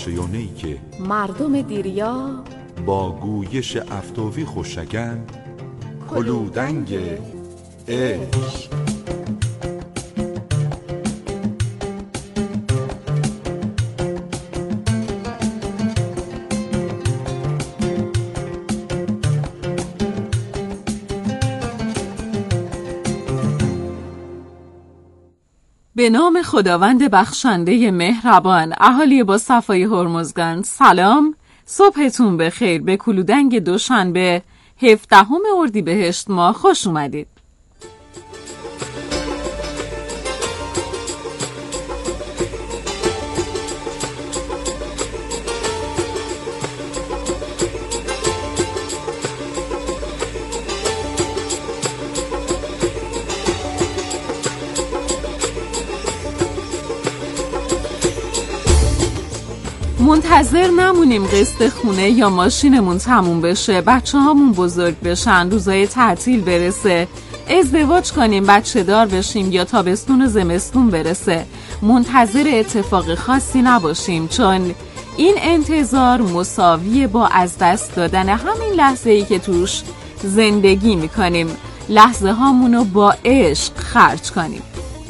نقشیونهی که مردم دیریا با گویش افتوی خوشگن کلودنگ عشق. به نام خداوند بخشنده مهربان. اهالی با صفای هرمزگان سلام، صبحتون بخیر. به کلودنگ دوشنبه 17 اردیبهشت ماه خوش اومدید. منتظر نمونیم قسط خونه یا ماشینمون تموم بشه، بچه هامون بزرگ بشن، روزای تعطیل برسه، ازدواج کنیم، بچه دار بشیم یا تابستون و زمستون برسه. منتظر اتفاق خاصی نباشیم، چون این انتظار مساویه با از دست دادن همین لحظه‌ای که توش زندگی میکنیم. لحظه هامونو با عشق خرج کنیم.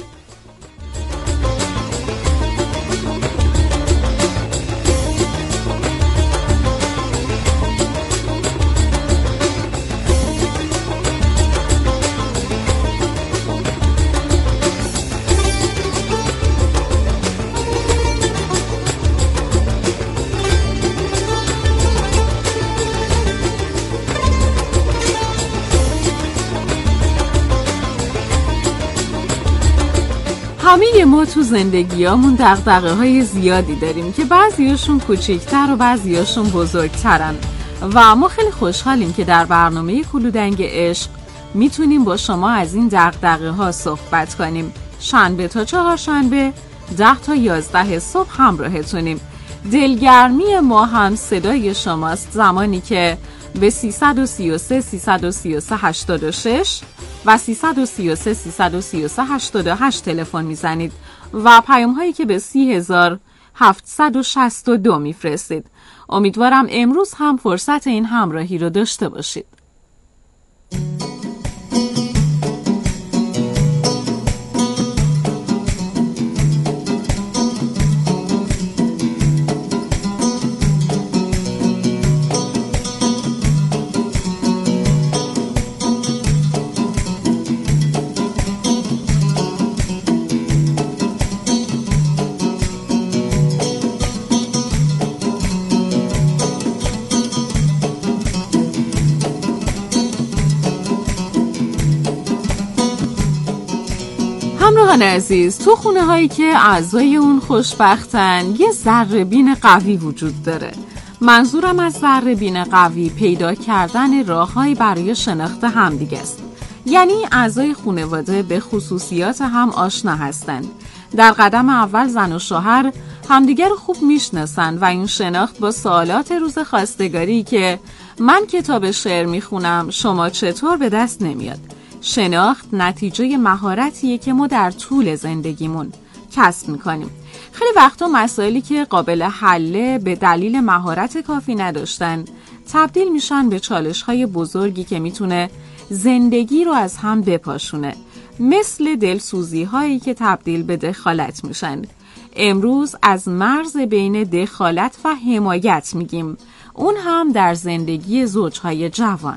همه ما تو زندگیامون دغدغه‌های زیادی داریم که بعضیاشون کوچیک‌تر و بعضیاشون بزرگترن و ما خیلی خوشحالیم که در برنامه کلودنگ عشق میتونیم با شما از این دغدغه‌ها صحبت کنیم. شنبه تا چهارشنبه 10 تا 11 صبح همراهتونیم. دلگرمی ما هم صدای شماست، زمانی که به 333 333 86 و 333 333 88 تلفن میزنید و پیام هایی که به 30762 میفرستید. امیدوارم امروز هم فرصت این همراهی رو داشته باشید. همراهان عزیز، تو خونه هایی که اعضای اون خوشبختن یه ذره‌بین قوی وجود داره. منظورم از ذره‌بین قوی پیدا کردن راههایی برای شناخت همدیگه است. یعنی اعضای خانواده به خصوصیات هم آشنا هستن. در قدم اول زن و شوهر همدیگر رو خوب میشناسن و این شناخت با سوالات روز خواستگاری که من کتاب شعر میخونم شما چطور به دست نمیاد. شناخت نتیجه مهارتیه که ما در طول زندگیمون کسب میکنیم. خیلی وقتا مسائلی که قابل حله به دلیل مهارت کافی نداشتن تبدیل میشن به چالش‌های بزرگی که میتونه زندگی رو از هم بپاشونه، مثل دلسوزی هایی که تبدیل به دخالت میشن. امروز از مرز بین دخالت و حمایت میگیم، اون هم در زندگی زوجهای جوان.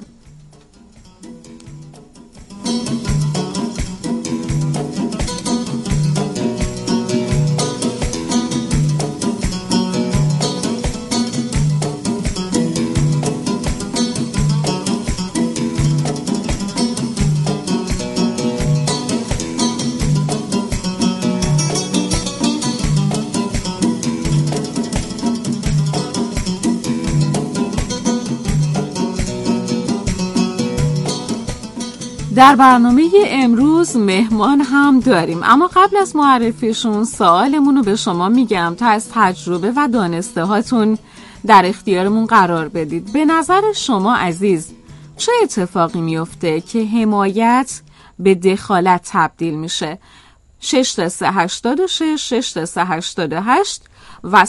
در برنامه امروز مهمان هم داریم، اما قبل از معرفیشون سوالمون رو به شما میگم تا از تجربه و دانسته هاتون در اختیارمون قرار بدید. به نظر شما عزیز چه اتفاقی میفته که حمایت به دخالت تبدیل میشه؟ 6 تا 386 6 تا 388 و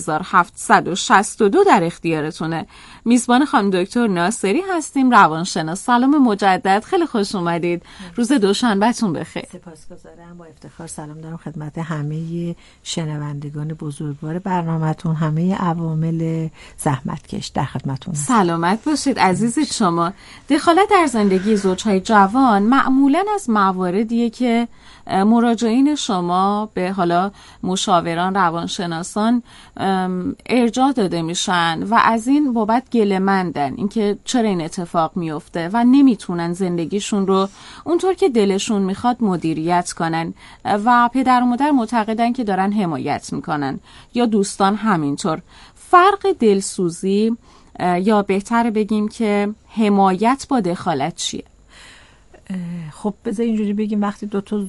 30,762 در اختیارتونه. میزبان خانم دکتر ناصری هستیم، روانشناس. سلام مجدد، خیلی خوش اومدید. روز دوشنبهتون بخیر. سپاسگزارم. با افتخار سلام دارم خدمت همه شنوندگان بزرگوار برنامه‌تون، همه عوامل زحمتکش در خدمتتون. سلامت باشید عزیزی شما. دخالت در زندگی زوجهای جوان معمولاً از مواردیه که مراجعین شما به حالا مشاوران روانشناسان ارجاع داده میشن و از این بابت گله‌مندن، اینکه چرا این اتفاق میفته و نمیتونن زندگیشون رو اونطور که دلشون میخواد مدیریت کنن و پدر و مادر معتقدن که دارن حمایت میکنن یا دوستان همینطور. فرق دلسوزی یا بهتر بگیم که حمایت با دخالت چیه؟ خب بذار اینجوری بگیم، وقتی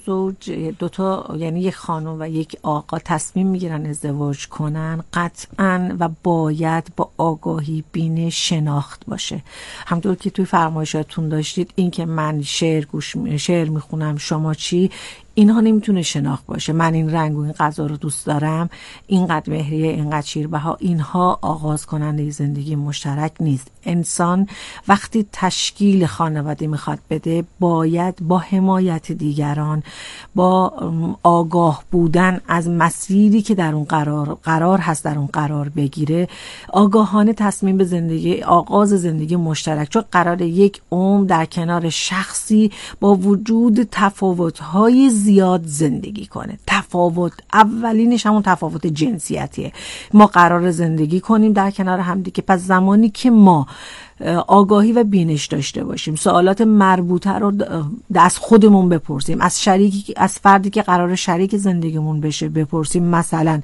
دوتا یعنی یک خانم و یک آقا تصمیم میگیرن ازدواج کنن، قطعاً و باید با آگاهی، بینش، شناخت باشه. همونطور که توی فرمایشاتون داشتید، این که من شعر میخونم شما چی، اینها نمیتونه شناخت باشه. من این رنگ و این غذا رو دوست دارم، اینقدر مهریه، اینقدر شیربها، اینها آغاز کننده زندگی مشترک نیست. انسان وقتی تشکیل خانواده میخواد بده، باید با حمایت دیگران، با آگاه بودن از مسیری که در اون قرار هست در اون قرار بگیره، آگاهانه تصمیم به زندگی، آغاز زندگی مشترک، چون قرار یک عمر در کنار شخصی با وجود تفاوت‌های زیاد زندگی کنه. تفاوت اولینش همون تفاوت جنسیتیه. ما قرار زندگی کنیم در کنار همدیگه. پس زمانی که ما آگاهی و بینش داشته باشیم، سوالات مربوطه رو از خودمون بپرسیم، از فردی که قرار شریک زندگیمون بشه بپرسیم، مثلا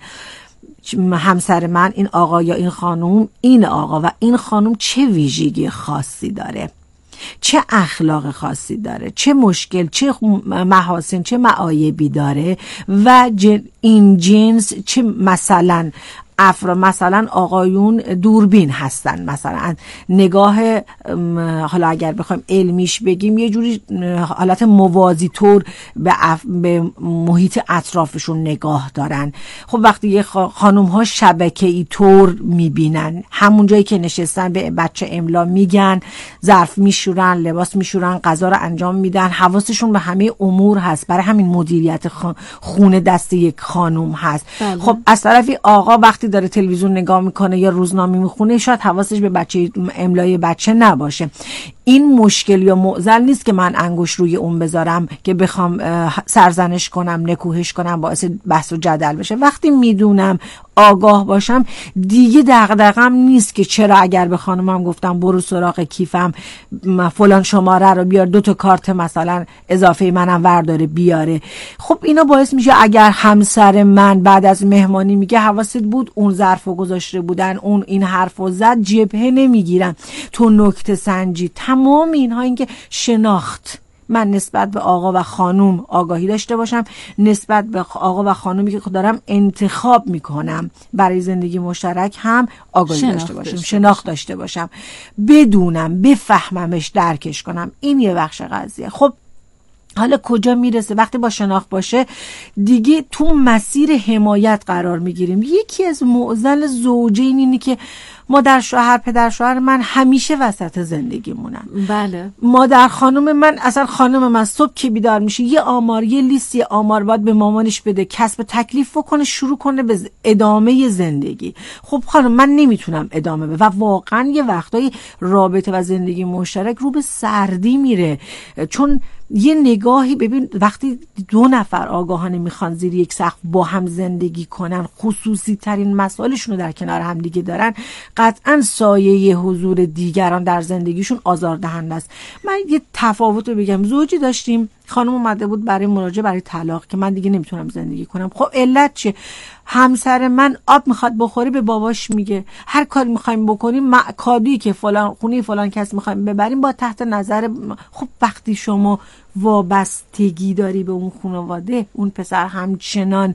همسر من، این آقا یا این خانم، این آقا و این خانم چه ویژگی خاصی داره، چه اخلاق خاصی داره، چه مشکل، چه محاسن، چه معایبی داره و این جنس چه مثلا آقایون دوربین هستن، مثلا نگاه، حالا اگر بخوایم علمیش بگیم، یه جوری حالت موازی طور به محیط اطرافشون نگاه دارن. خب وقتی یه خانوم ها شبکه‌ای طور میبینن، همون جایی که نشستن به بچه املا میگن، ظرف میشورن، لباس میشورن، غذا رو انجام میدن، حواسشون به همه امور هست. برای همین مدیریت خونه دست یک خانوم هست. بله. خب از طرفی آقا وقتی داره تلویزیون نگاه میکنه یا روزنامه میخونه، شاید حواسش به املای بچه نباشه. این مشکل یا معضل نیست که من انگوش روی اون بذارم که بخوام سرزنش کنم، نکوهش کنم، باعث بحث و جدل بشه. وقتی میدونم، آگاه باشم، دیگه دغدغه‌ام نیست که چرا اگر به خانمم گفتم برو سراغ کیفم فلان شماره رو بیار، 2 تا کارت مثلا اضافه منم ورداره بیاره. خب اینا باعث میشه اگر همسر من بعد از مهمانی میگه حواست بود اون ظرفو گذاشته بودن، اون این حرفو زد، جبهه نمیگیرم، تو نکته سنجی، تمام اینها، این که شناخت، من نسبت به آقا و خانوم آگاهی داشته باشم، نسبت به آقا و خانومی که دارم انتخاب میکنم برای زندگی مشترک هم آگاهی داشته باشم، شناخت داشته باشم، بدونم، بفهممش، درکش کنم. این یه بخش قضیه. خب حالا کجا میرسه؟ وقتی با شناخت باشه دیگه تو مسیر حمایت قرار میگیریم. یکی از معضل زوجین اینه که مادر شوهر، پدر شوهر من همیشه وسط زندگی مونن. بله. مادر خانم من، اصلا خانم من صبح که بیدار میشه یه لیستی آمار باید به مامانش بده، کسب تکلیف بکنه، شروع کنه به ادامه زندگی. خب خانم من نمیتونم ادامه و واقعا یه وقتایی رابطه و زندگی مشترک رو به سردی میره، چون یه نگاهی ببین، وقتی 2 نفر آگاهانه میخوان زیر یک سقف با هم زندگی کنن، خصوصی ترین مسائلشون رو در کنار هم دیگه دارن، قطعا سایه حضور دیگران در زندگیشون آزاردهنده است. من یه تفاوت رو بگم. زوجی داشتیم، خانم اومده بود برای مراجعه برای طلاق که من دیگه نمیتونم زندگی کنم. خب علت چیه؟ همسر من آب میخواد بخوری به باباش میگه هر کاری میخوایم بکنیم، کادویی که فلان خونه فلان کس میخوایم ببریم با تحت نظر. خب وقتی شما وابستگی داری به اون خانواده، اون پسر همچنان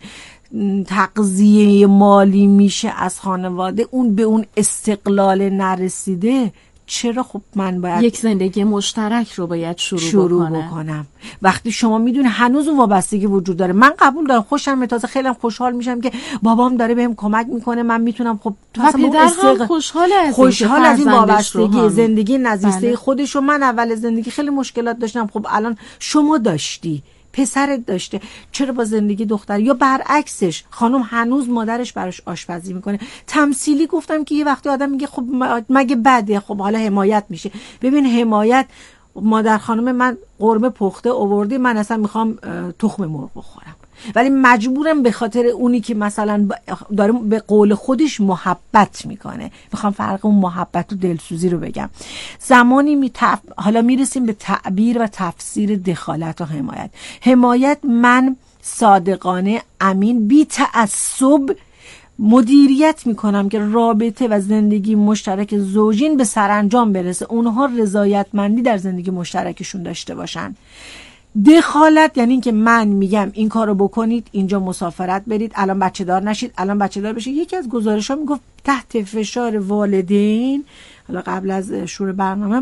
تغذیه مالی میشه از خانواده، اون به اون استقلال نرسیده، چرا خب من باید یک زندگی مشترک رو باید شروع بکنم. وقتی شما میدونی هنوز اون وابستگی وجود داره. من قبول دارم، خوشم میاد، خیلی خوشحال میشم که بابام داره بهم کمک میکنه، من میتونم خب و پدر هم خوشحال از این وابستگی زندگی نزیسته خودش. و من اول زندگی خیلی مشکلات داشتم، خب الان شما داشتی، پسرت داشته، چرا با زندگی دختر یا برعکسش خانم هنوز مادرش براش آشپزی میکنه. تمثیلی گفتم که یه وقتی آدم میگه خب مگه بده، خب حالا حمایت میشه. ببین حمایت، مادر خانم من قرمه پخته آوردی، من اصلا میخوام تخم مرغ بخورم، ولی مجبورم به خاطر اونی که مثلا داره به قول خودش محبت میکنه. میخوام فرق اون محبت و دلسوزی رو بگم. زمانی حالا میرسیم به تعبیر و تفسیر دخالت و حمایت. حمایت، من صادقانه، امین، بی تعصب مدیریت میکنم که رابطه و زندگی مشترک زوجین به سرانجام برسه، اونها رضایتمندی در زندگی مشترکشون داشته باشن. دخالت یعنی این که من میگم این کارو بکنید، اینجا مسافرت برید، الان بچه دار نشید، الان بچه دار بشید. یکی از گزارش‌ها میگفت تحت فشار والدین، حالا قبل از شروع برنامه،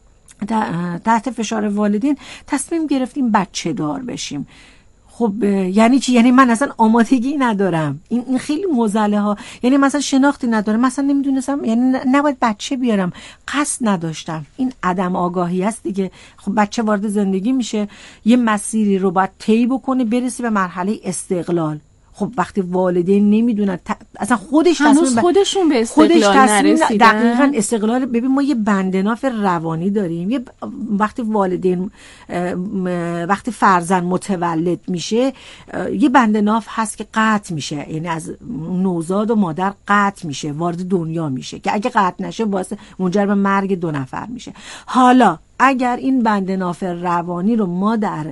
تحت فشار والدین تصمیم گرفتیم بچه دار بشیم. خب یعنی چی؟ یعنی من اصلا آمادگی ندارم. این خیلی موزله ها. یعنی مثلا شناختی ندارم، مثلا نمیدونستم، یعنی نباید بچه بیارم، قصد نداشتم. این عدم آگاهی است دیگه. خب بچه وارد زندگی میشه، یه مسیری رو باید طی بکنه برسه به مرحله استقلال. خب وقتی والدین نمیدونن اصلا خودشون به استقلال نرسیدن، دقیقاً استقلال. ببین ما یه بندناف روانی داریم. وقتی والدین وقتی فرزند متولد میشه یه بندناف هست که قطع میشه، یعنی از نوزاد و مادر قطع میشه، وارد دنیا میشه که اگه قطع نشه واسه منجر به مرگ 2 نفر میشه. حالا اگر این بندناف روانی رو ما در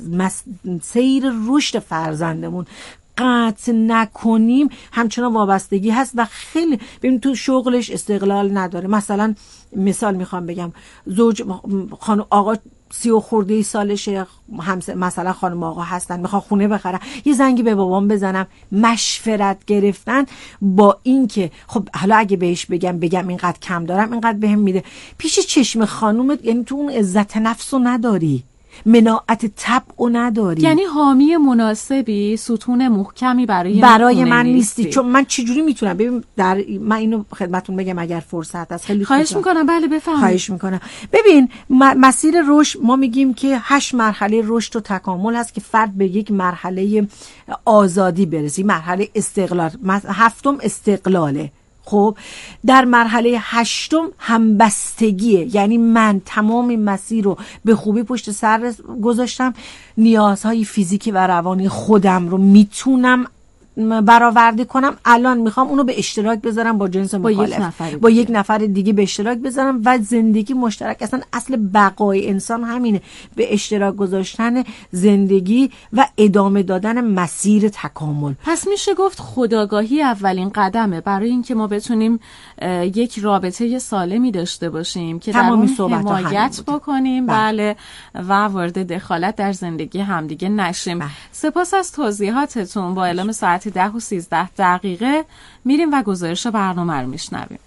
سیر رشد فرزندمون قطع نکنیم، همچنان وابستگی هست و خیلی ببین تو شغلش استقلال نداره. مثلا مثال میخوام بگم، زوج خانم آقا 30 خورده سالشه، مثلا خانم آقا هستن میخوان خونه بخرن، یه زنگی به بابام بزنم، مشورت گرفتن با این که خب حالا اگه بهش بگم اینقدر کم دارم، اینقدر بهم میده، پیش چشم خانومت، یعنی تو اون عزت نفسو نداری، مناعت طبعو نداری، یعنی حامی مناسبی، ستون محکمی برای من نیستی. چون من چجوری میتونم ببین من اینو خدمتتون بگم اگر فرصت هست. خیلی خواهش میکنم. بله بفرمایید. خواهش میکنم. ببین مسیر رشد، ما میگیم که 8 مرحله رشد و تکامل هست که فرد به یک مرحله آزادی برسه، مرحله استقلال. 7م استقلاله. خب در مرحله 8 همبستگیه، یعنی من تمام مسیر رو به خوبی پشت سر گذاشتم، نیازهای فیزیکی و روانی خودم رو میتونم برآورده کنم، الان میخوام اونو به اشتراک بذارم با جنس مخالف، با یک نفر دیگه به اشتراک بذارم و زندگی مشترک. اصلا اصل بقای انسان همینه، به اشتراک گذاشتن زندگی و ادامه دادن مسیر تکامل. پس میشه گفت خودآگاهی اولین قدمه برای اینکه ما بتونیم یک رابطه سالمی داشته باشیم که در اون حمایت بکنیم. بله. و وارد دخالت در زندگی همدیگه نشیم. سپاس از توضیحاتتون. با اعلام ساعت 10:13 میریم و گزارش برنامه رو میشنویم.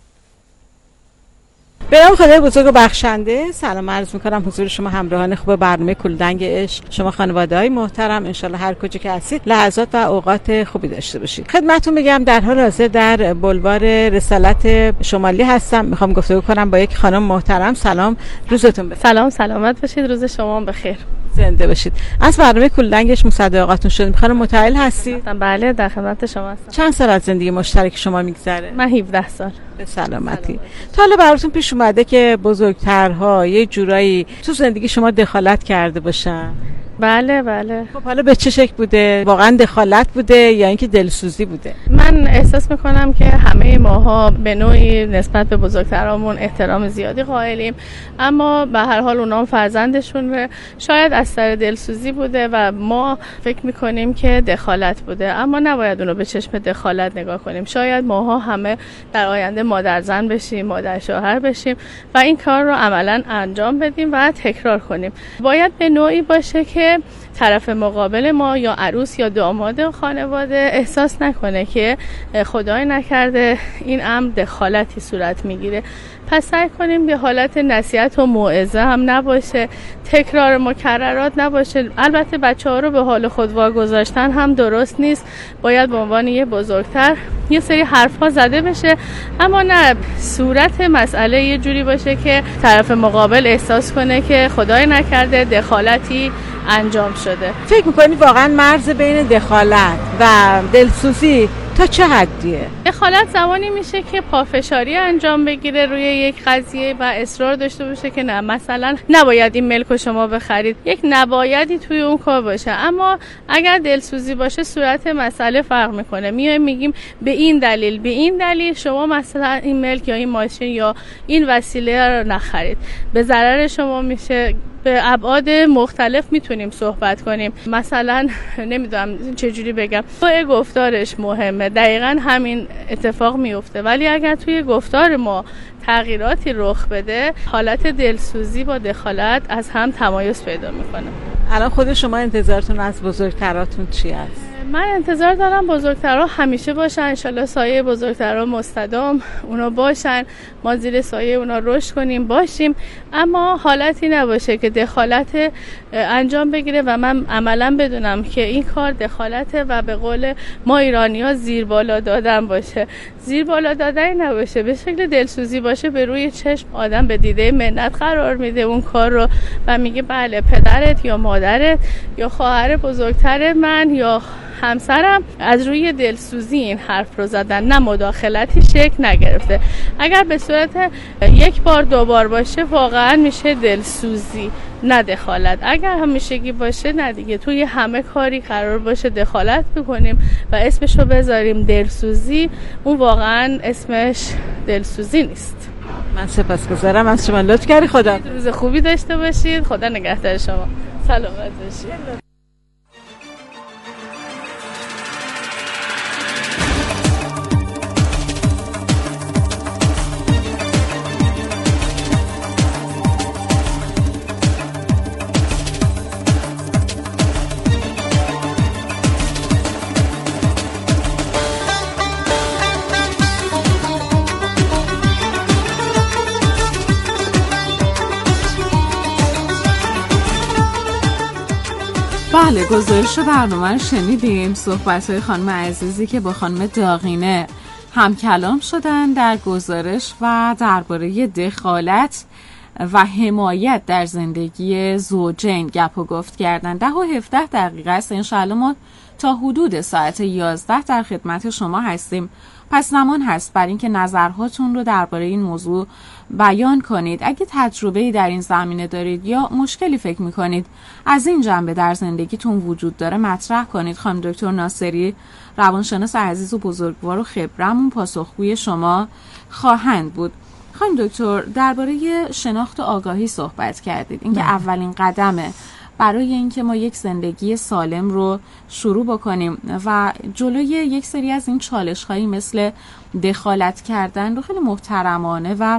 به نام خدای بزرگ و بخشنده سلام عرض میکنم حضور شما همراهان خوب برنامه کلودنگ عشق. شما خانواده‌های محترم انشالله هر کجا که هستید لحظات و اوقات خوبی داشته باشید. خدمتتون بگم در حال حاضر در بلوار رسالت شمالی هستم. میخوام گفتگو کنم با یک خانم محترم. سلام، روزتون بخیر. سلام، سلامت باشید، روز شما بخیر، زنده باشید. از برنامه کلودنگش مصدقاتون شدیم. خانم متعال هستید؟ بله، در خدمت شما هستم. چند سال از زندگی مشترک شما میگذره؟ من 17 سال. به سلامتی. تا حالا براتون پیش اومده که بزرگترها یه جورایی تو زندگی شما دخالت کرده باشن؟ بله بله. خب حالا به چه شکل بوده؟ واقعا دخالت بوده یا اینکه دلسوزی بوده؟ من احساس میکنم که همه ماها به نوعی نسبت به بزرگترامون احترام زیادی قائلیم، اما به هر حال اونام فرزندشون شاید از سر دلسوزی بوده و ما فکر میکنیم که دخالت بوده، اما نباید اونو به چشم دخالت نگاه کنیم. شاید ماها همه در آینده مادر زن بشیم، مادر شوهر بشیم و این کار رو عملاً انجام بدیم و تکرار کنیم. باید به نوعی باشه که طرف مقابل ما یا عروس یا داماد خانواده احساس نکنه که خدای نکرده این امر دخالتی صورت میگیره. پس سعی کنیم به حالت نصیحت و موعظه هم نباشه، تکرار مکررات نباشه. البته بچه‌ها رو به حال خود واگذاشتن هم درست نیست، باید به عنوان یه بزرگتر یه سری حرفا زده بشه، اما نه صورت مسئله یه جوری باشه که طرف مقابل احساس کنه که خدای نکرده دخالتی انجام شده. فکر می‌کنی واقعا مرز بین دخالت و دلسوزی تا چه حدیه؟ دخالت زمانی میشه که پافشاری انجام بگیره روی یک قضیه و اصرار داشته باشه که نه، مثلا نباید این ملک رو شما بخرید، یک نبایدی توی اون کار باشه. اما اگر دلسوزی باشه صورت مسئله فرق میکنه. میایم میگیم به این دلیل شما مثلا این ملک یا این ماشین یا این وسیله رو نخرید، به ضرر شما میشه. به ابعاد مختلف میتونیم صحبت کنیم. مثلا نمیدونم چجوری بگم، توی گفتارش مهمه، دقیقاً همین اتفاق میفته، ولی اگر توی گفتار ما تغییراتی رخ بده، حالت دلسوزی با دخالت از هم تمایز پیدا میکنه. الان خود شما انتظارتون از بزرگتراتون چی است؟ من انتظار دارم بزرگترها همیشه باشن، انشالله سایه بزرگترها مستدام اونا باشن، ما زیر سایه اونا رشد کنیم باشیم، اما حالتی نباشه که دخالت انجام بگیره و من عملا بدونم که این کار دخالته و به قول ما ایرانی‌ها زیر بالا دادن باشه. زیر بالا دادن نباشه، به شکل دلسوزی باشه، به روی چشم آدم به دیده منت قرار میده اون کار رو و میگه بله پدرت یا مادرت یا خواهر بزرگتر من یا همسرم از روی دلسوزی این حرف رو زدن، نه مداخلتی شکل نگرفته. اگر به صورت یک بار دو بار باشه واقعا میشه دلسوزی، نه دخالت. اگر همیشگی باشه نه دیگه، توی همه کاری قرار باشه دخالت بکنیم و اسمش رو بذاریم دلسوزی، اون واقعا اسمش دلسوزی نیست. من سپاسگزارم از شما، لطف کردی. خدا روز خوبی داشته باشید. خدا نگهدار شما. سلامت باشید. بله، گزارش برنامه رو شنیدیم. صحبت‌های خانم عزیزی که با خانم داغینه هم کلام شدن در گزارش و درباره دخالت و حمایت در زندگی زوجین گپ و گفت کردن. 10 و 17 دقیقه است. انشاءالله ما تا حدود ساعت 11 در خدمت شما هستیم. پس زمان هست برای اینکه نظرهاتون رو درباره این موضوع بیان کنید. اگه تجربه‌ای در این زمینه دارید یا مشکلی فکر می‌کنید از این جنبه در زندگیتون وجود داره مطرح کنید. خانم دکتر ناصری، روانشناس عزیز و بزرگوار و خبرمون، پاسخگوی شما خواهند بود. خانم دکتر، درباره شناخت و آگاهی صحبت کردید. اینکه اولین قدمه برای اینکه ما یک زندگی سالم رو شروع بکنیم و جلوی یک سری از این چالش‌هایی مثل دخالت کردن رو خیلی محترمانه و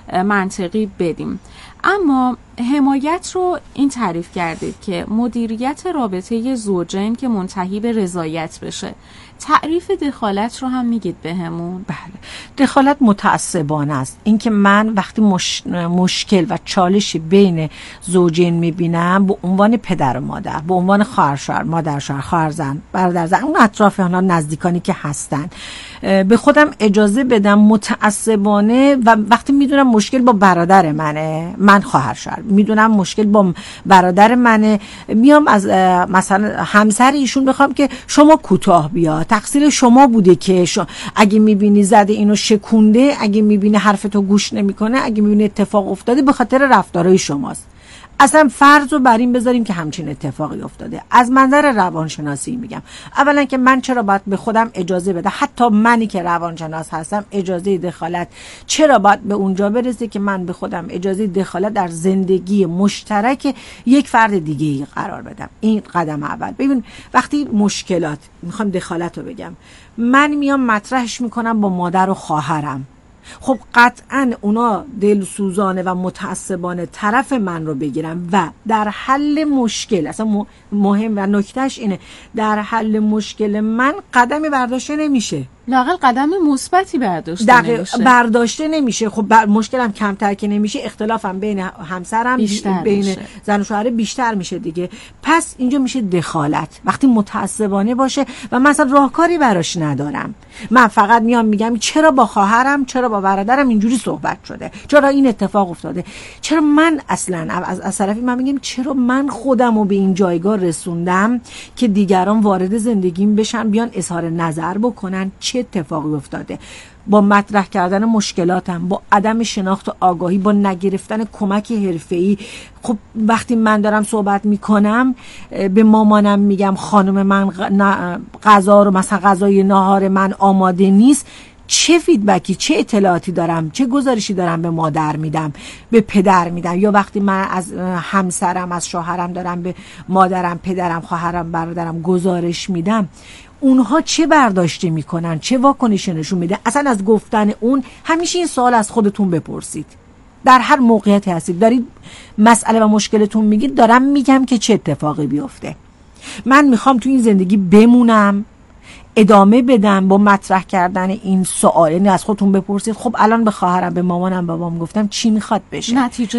منطقی بدیم. اما حمایت رو این تعریف کردید که مدیریت رابطه زوجین که منتهی به رضایت بشه. تعریف دخالت رو هم میگید بهمون؟ بله، دخالت متعصبانه است. اینکه من وقتی مشکل و چالشی بین زوجین میبینم به عنوان پدر و مادر، به عنوان خواهر شوهر، مادر شوهر، خواهر زن، برادر زن، اون اطراف اونها نزدیکانی که هستن، به خودم اجازه بدم متعصبانه. و وقتی میدونم مشکل با برادر منه، من خواهر شوهر میدونم مشکل با برادر منه، میام از مثلا همسر ایشون بخوام که شما کوتاه بیا، تقصیر شما بوده که اگه میبینی زده اینو شکونده، اگه میبینی حرفتو گوش نمیکنه، اگه میبینی اتفاق افتاده به خاطر رفتارهای شماست. اصلا فرض رو بر این بذاریم که همچین اتفاقی افتاده. از منظر روانشناسی میگم، اولا که من چرا باید به خودم اجازه بدم، حتی منی که روانشناس هستم، اجازه دخالت چرا باید به اونجا برسه که من به خودم اجازه دخالت در زندگی مشترک یک فرد دیگه قرار بدم. این قدم اول. ببین وقتی مشکلات، میخوام دخالت رو بگم، من میام مطرحش میکنم با مادر و خواهرم، خب قطعا اونا دلسوزانه و متعصبانه طرف من رو بگیرن و در حل مشکل، اصلا مهم و نکتهش اینه، در حل مشکل من قدمی برداشته نمیشه، لااقل قدم مثبتی برداشته نمیشه. برداشته نمیشه. خب مشکلم کمتر که نمیشه، اختلافم بین همسرم بین زن و شوهر بیشتر میشه دیگه. پس اینجا میشه دخالت، وقتی متعصبانه باشه و من اصلا راهکاری براش ندارم. من فقط میام میگم چرا با خواهرم، چرا با برادرم اینجوری صحبت شده، چرا این اتفاق افتاده، چرا من اصلا از طرفی من میگم چرا من خودمو به این جایگاه رسوندم که دیگران وارد زندگیم بشن، بیان اظهار نظر بکنن چه اتفاقی افتاده. با مطرح کردن مشکلاتم، با عدم شناخت و آگاهی، با نگرفتن کمک حرفه‌ای. خب وقتی من دارم صحبت میکنم به مامانم میگم خانم من غذا رو، مثلا غذای ناهار من آماده نیست، چه فیدبکی، چه اطلاعاتی دارم، چه گزارشی دارم به مادر میدم، به پدر میدم. یا وقتی من از همسرم، از شوهرم دارم به مادرم، پدرم، خواهرم، برادرم گزارش میدم، اونها چه برداشتی میکنن، چه واکنشی نشون میده. اصلا از گفتن اون همیشه این سوال از خودتون بپرسید. در هر موقعیتی هستید دارید مسئله و مشکلتون میگید، دارم میگم که چه اتفاقی بیفته. من میخوام تو این زندگی بمونم، ادامه بدم. با مطرح کردن این سوال، یعنی از خودتون بپرسید خب الان به خواهرم، به مامانم، بابام گفتم چی میخواد بشه،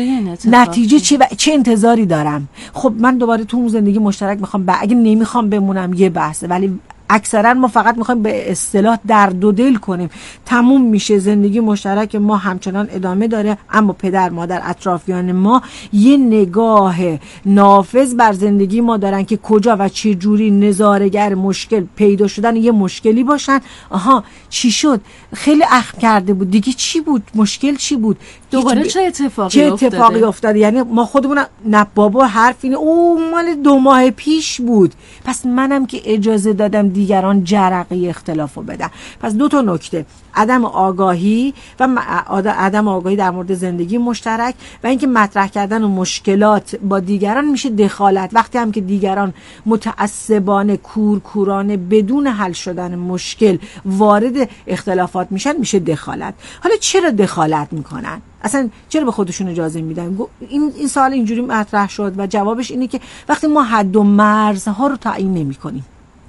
نتیجه چه انتظاری دارم. خب من دوباره تو اون زندگی مشترک میخوام اگه نمیخوام بمونم یه بحثه، ولی اکثرا ما فقط میخوایم به اصطلاح درد و دل کنیم، تموم میشه. زندگی مشترک ما همچنان ادامه داره، اما پدر، مادر، اطرافیان ما یه نگاه نافذ بر زندگی ما دارن که کجا و چه جوری نظاره‌گر مشکل پیدا شدن یه مشکلی باشن. آها چی شد، خیلی اخم کرده بود دیگه، چی بود مشکل، چی بود دوباره چه اتفاقی افتاده. یعنی ما خودمون نه بابا حرف اینه او مال 2 ماه پیش بود، پس منم که اجازه دادم دیگران جرقه اختلافو بدن. پس 2 تا نکته، عدم آگاهی و عدم آگاهی در مورد زندگی مشترک و اینکه مطرح کردن مشکلات با دیگران میشه دخالت. وقتی هم که دیگران متعصبانه، کورکورانه، بدون حل شدن مشکل وارد اختلافات میشن، میشه دخالت. حالا چرا دخالت میکنن؟ اصلا چرا به خودشون اجازه میدن؟ این سوال اینجوری مطرح شد و جوابش اینه که وقتی ما حد و مرزها رو تعیین نمی‌کنیم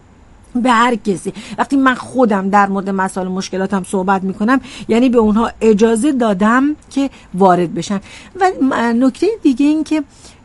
به هر کسی، وقتی من خودم در مورد مسائل مشکلاتم صحبت میکنم، یعنی به اونها اجازه دادم که وارد بشن. و نکته دیگه این که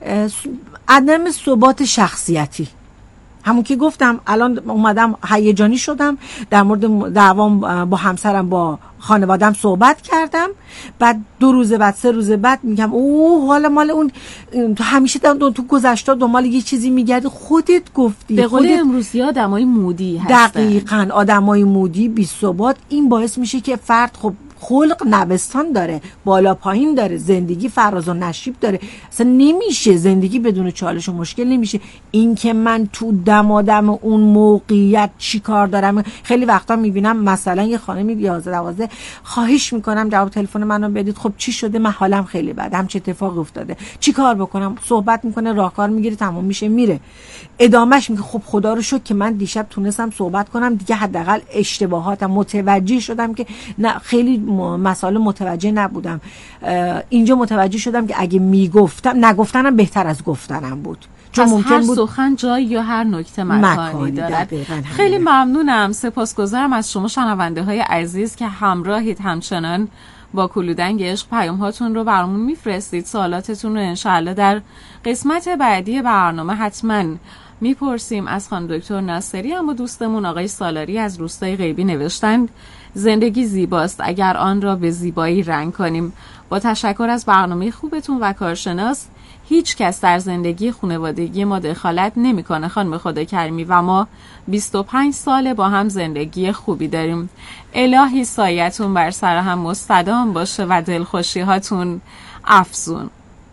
عدم ثبات شخصیتی، همون که گفتم الان اومدم هیجانی شدم، در مورد دعوام با همسرم، با خانوادم صحبت کردم، بعد 2 روز بعد 3 روز بعد میگم اوه حالا مال اون همیشه تو گذشته دنبال یه چیزی میگردی، خودت گفتی. به قول امروزی آدمای مودی هستن. دقیقاً آدمای مودی، بی ثبات. این باعث میشه که فرد خب خلق نوستان داره، بالا پایین داره، زندگی فراز و نشیب داره. اصلا نمیشه زندگی بدون چالش و مشکل نمیشه. این که من تو دمادم اون موقعیت چی کار دارم، خیلی وقتا میبینم مثلا یه خانمی 11-12 خواهش میکنم جواب تلفن منو بدید، خب چی شده، من حالم خیلی بده، چه اتفاقی افتاده، چی کار بکنم، صحبت میکنه، راهکار میگیره، تمام میشه میره. ادامهش میگه خب خدا رو شکر که من دیشب تونستم صحبت کنم دیگه، حداقل اشتباهاتم متوجه شدم که نه خیلی مسائل متوجه نبودم، اینجا متوجه شدم که اگه میگفتم نگفتنم بهتر از گفتنم بود، چون ممکن هر بود سخن جایی یا هر نکته مکانی دارد. خیلی ممنونم، سپاسگزارم از شما شنونده های عزیز که همراهید، همچنان با کلودنگ عشق پیام هاتون رو برامون میفرستید، سوالاتتون رو انشاءالله در قسمت بعدی برنامه حتما میپرسیم. از خانم دکتر ناصری اما دوستمون آقای سالاری از روستای غیبی نوشتند زندگی زیباست اگر آن را به زیبایی رنگ کنیم. با تشکر از برنامه خوبتون و کارشناس. هیچ کس در زندگی خانوادگی ما دخالت نمیکنه خانم خدا کریمی و ما 25 ساله با هم زندگی خوبی داریم. الهی سایتون بر سر هم مستدام باشه و دلخوشی هاتون افزون.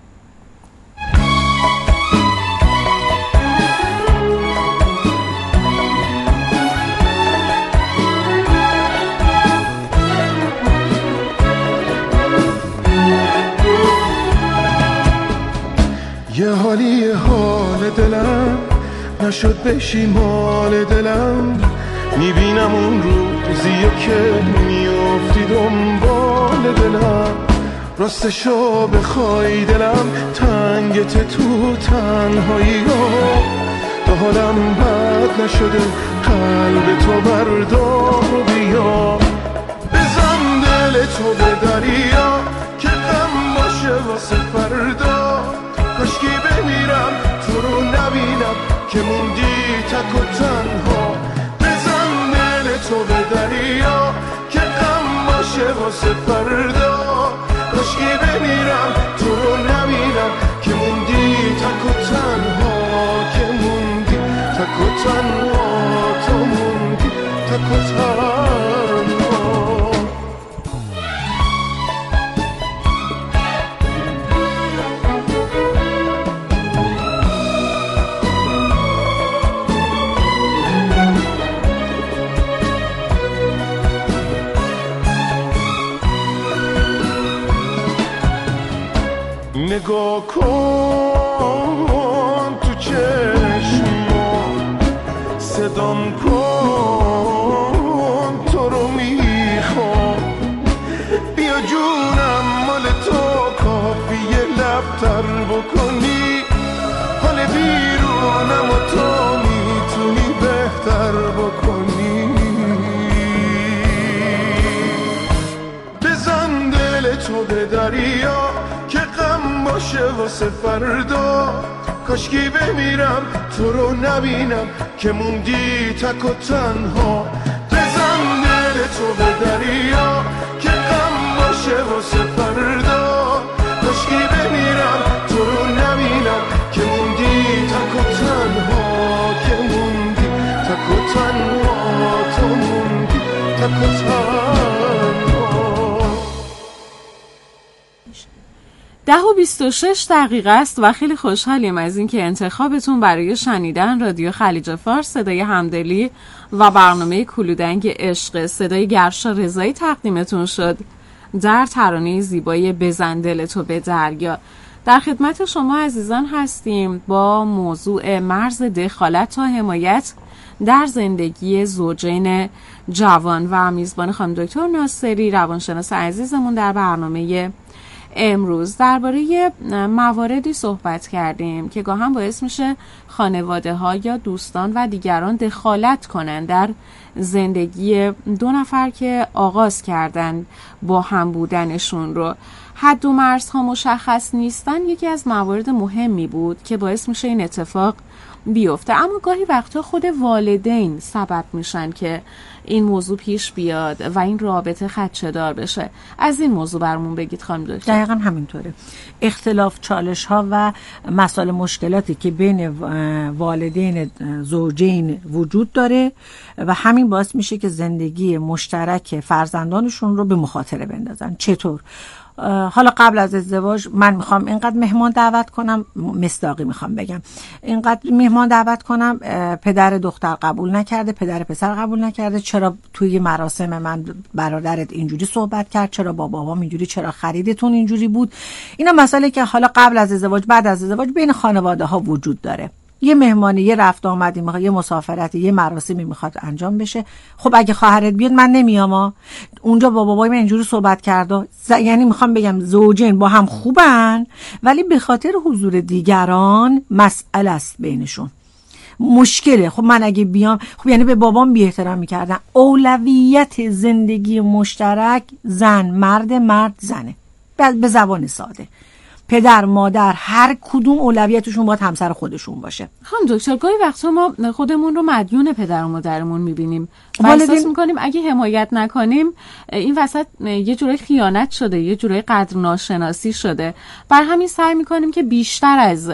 یه حالی حال دلم نشد بشی مال دلم، میبینم اون روزی که میافتی دنبالم، راستشو بخوای دلم تنگت تو تنهایی ها، تا حالم بد نشده قلب تو بردار و بیا، بزن دل تو به دریا که غم باشه واسه فردا، کاشکی بمیرم تو رو نبینم که موندی تک و تنها، بزن دل تو به دریا که غم باشه واسه فردا، کاشکی بمیرم تو رو نبینم که موندی تک و تنها، که موندی تک و تنها، تو موندی تک و تنها. نگاه کن تو چشمم، صدام کن تو رو میخوام، بیا جونم مال تو کافیه لب تر بکنی، حال بیرونم و تو میتونی بهتر بکنی، بزن دل تو به دریا که غم باشه واسه فردا، کاشکی بمیرم تو رو نبینم که موندی تک و تنها، بزن دل تو به دریا که غم باشه واسه فردا، کاشکی بمیرم تو رو نبینم که موندی تک و تنها، که موندی تک و تنها، تو موندی تک و تنها. 10:26 است و خیلی خوشحالیم از اینکه انتخابتون برای شنیدن رادیو خلیج فارس صدای همدلی و برنامه کلودنگ عشق صدای گرشا رضایی تقدیمتون شد در ترانه زیبای بزن دل تو به دریا. در خدمت شما عزیزان هستیم با موضوع مرز دخالت تا حمایت در زندگی زوجین جوان و میزبان خانم دکتر ناصری روانشناس عزیزمون. در برنامه امروز درباره مواردی صحبت کردیم که گاهن باعث میشه خانواده ها یا دوستان و دیگران دخالت کنن در زندگی دو نفر که آغاز کردن با هم بودنشون رو. حد و مرزها مشخص نیستن یکی از موارد مهمی بود که باعث میشه این اتفاق بیفته، اما گاهی وقتا خود والدین سبب میشن که این موضوع پیش بیاد و این رابطه خدشه‌دار بشه. از این موضوع برامون بگید خانم دکتر. دقیقاً همینطوره. اختلاف چالش ها و مسائل مشکلاتی که بین والدین زوجین وجود داره و همین باعث میشه که زندگی مشترک فرزندانشون رو به مخاطره بندازن. چطور؟ حالا قبل از ازدواج من میخوام اینقدر مهمان دعوت کنم، مصداقی میخوام بگم، اینقدر مهمان دعوت کنم، پدر دختر قبول نکرده، پدر پسر قبول نکرده، چرا توی مراسم من برادرت اینجوری صحبت کرد، چرا با بابام اینجوری، چرا خریدتون اینجوری بود. اینا مسائله که حالا قبل از ازدواج بعد از ازدواج بین خانواده ها وجود داره. یه مهمانی، یه رفت آمدی میخواد، یه مسافرتی، یه مراسمی میخواد انجام بشه. خب اگه خواهرت بیاد من نمیام، اونجا با بابای من اینجوری صحبت کرده. یعنی میخوام بگم زوجین با هم خوبن ولی به خاطر حضور دیگران مسئله است بینشون، مشکله. خب من اگه بیام، خب یعنی به بابام بی احترامی کردن. اولویت زندگی مشترک زن، مرد زنه. به زبان ساده پدر مادر هر کدوم اولویتشون باید همسر خودشون باشه. خانم دکتر گاهی وقتا ما خودمون رو مدیون پدر و مادرمون میبینیم و احساس میکنیم اگه حمایت نکنیم این وسط یه جورای خیانت شده، یه جورای قدر ناشناسی شده. بر همین سعی میکنیم که بیشتر از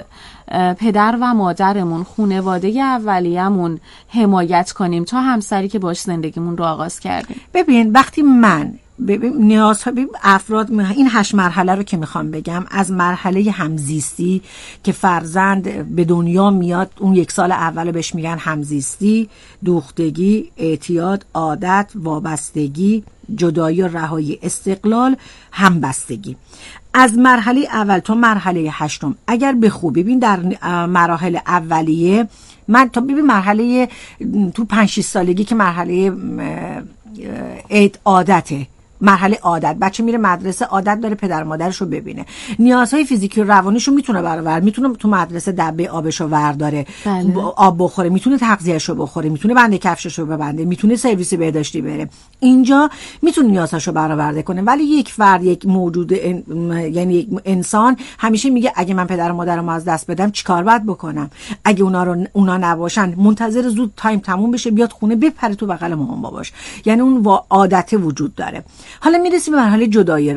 پدر و مادرمون، خانواده اولیه‌مون حمایت کنیم تا همسری که باش زندگیمون رو آغاز کردیم. ببین وقتی من نیازها افراد، این 8 مرحله رو که میخوام بگم، از مرحله همزیستی که فرزند به دنیا میاد، اون 1 سال اول بهش میگن همزیستی، دوختگی، اعتیاد، عادت، وابستگی، جدایی و رهایی، استقلال، همبستگی. از مرحله اول تا مرحله 8 اگر به خوبی ببین در مراحل اولیه من تا ببین مرحله تو 5-6 سالگی که مرحله عادته، مرحله عادت، بچه میره مدرسه، عادت داره پدر مادرش رو ببینه، نیازهای فیزیکی و روانیش رو میتونه برآورده، میتونه تو مدرسه دبه آبش رو ورداره، آب بخوره، میتونه تغذیه‌اش رو بخوره، میتونه بنده کفشش رو ببنده، میتونه سرویس بهداشتی بره، اینجا میتونه نیازش رو برآورده کنه. ولی یک فرد، یک موجود یعنی یک انسان همیشه میگه اگه من پدر و مادرم از دست بدم چیکار باید بکنم؟ اگه اونا نباشن منتظر زود تایم تموم بشه بیاد خونه بپره تو بغل مامان باباش، یعنی اون عادت وجود داره. حالا میرسیم به مرحله جدایی